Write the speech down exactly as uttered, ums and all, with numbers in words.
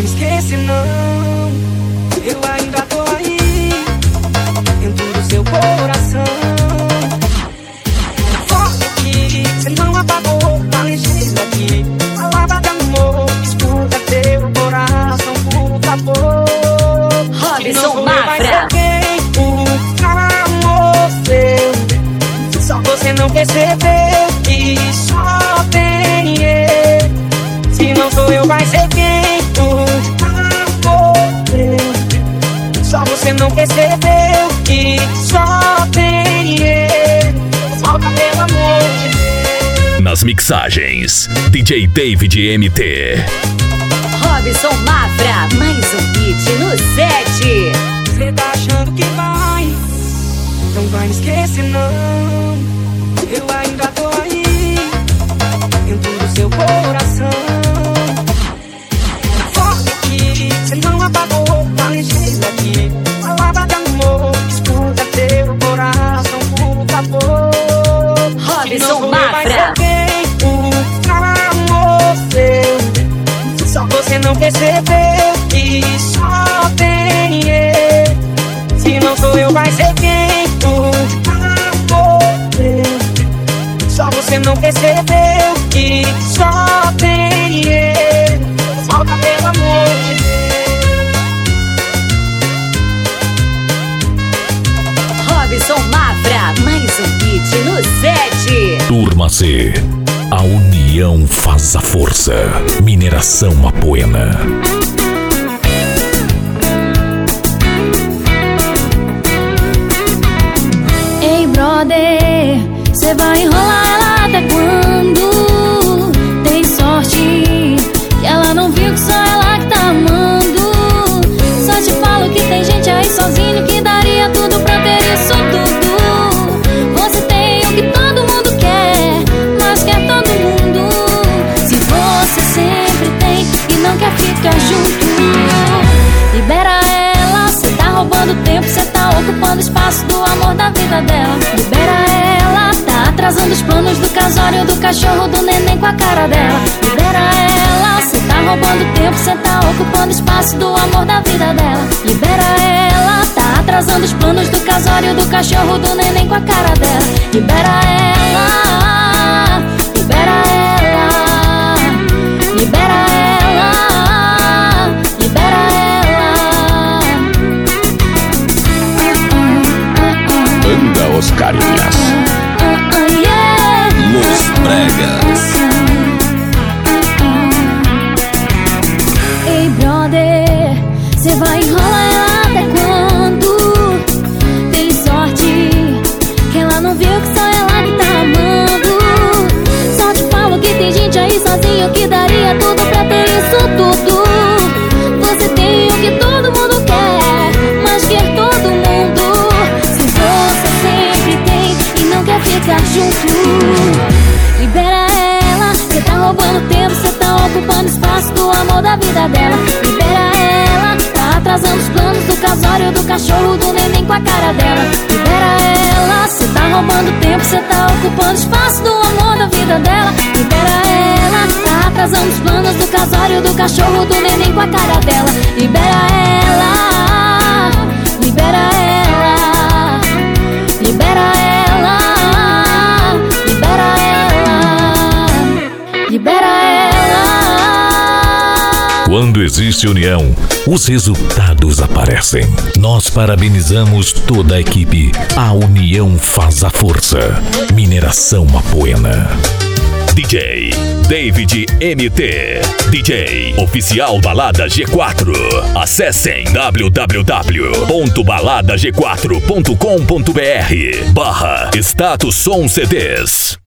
vai me esquecer não. Eu ainda tô aí, dentro do seu coração. Forte aqui, cê não apagou a legenda aqui. Palavra de amor, escuta teu coração, por favor. Robson Mafra. Só você não percebeu que só tem ele. Se não sou eu, vai ser quem? O amor. Só você não percebeu que só tem ele. Falta pelo amor de Deus. Nas mixagens, D J David M T. Robson Mafra, mais um hit no set. Cê tá achando que vai, não vai me esquecer não. Eu ainda tô aí, dentro do seu coração. Forte aqui, cê não apagou a legenda aqui. Palavra de amor, escuta teu coração, por favor. Robson Mafra. Só você não percebeu que só tem ele. Se não sou eu, vai ser quem? O amor. Só você não percebeu que só tem ele. Falta pelo amor de Deus. Robson Mafra, mais um hit no set. Turma C. A união faz a força. Mineração Apoena. Ei, brother, cê vai enrolar ela até quando? Tem sorte que ela não viu que só ela que tá amando. Só te falo que tem gente aí sozinho que daria tudo pra ter isso tudo. Você tem o que todo mundo quer, mas quer todo mundo. Se você sempre tem e não quer ficar junto, libera ela, cê tá roubando tempo, cê tá ocupando espaço do amor da vida dela. Libera ela, tá atrasando os planos do casório, do cachorro, do neném com a cara dela. Libera ela, cê tá roubando tempo, cê tá ocupando espaço do amor da vida dela. Libera ela, tá atrasando os planos do casório, do cachorro, do neném com a cara dela. Libera ela, libera ela, libera ela, libera ela. Banda Os Carinhas. Los Bregas. Ei, brother, cê vai enrolar ela até quando? Tem sorte que ela não viu que só ela que tá amando. Só te falo que tem gente aí sozinho que daria tudo pra ter isso tudo. Você tem o que todo mundo quer, mas quer todo mundo. Se você sempre tem e não quer ficar junto, libera ela, cê tá roubando tempo, cê tá ocupando espaço do amor da vida dela. Libera ela, tá atrasando os planos do casório, do cachorro, do neném com a cara dela. Libera ela, cê tá roubando tempo, cê tá ocupando espaço do amor da vida dela. Libera ela, tá atrasando os planos do casório, do cachorro, do neném com a cara dela. Libera ela, libera ela, libera ela, libera ela, libera ela. Quando existe união, os resultados aparecem. Nós parabenizamos toda a equipe. A união faz a força. Mineração Apoena. D J David M T. D J oficial Balada G quatro. Acessem w w w ponto balada g quatro ponto com ponto b r barra Status Som C Ds.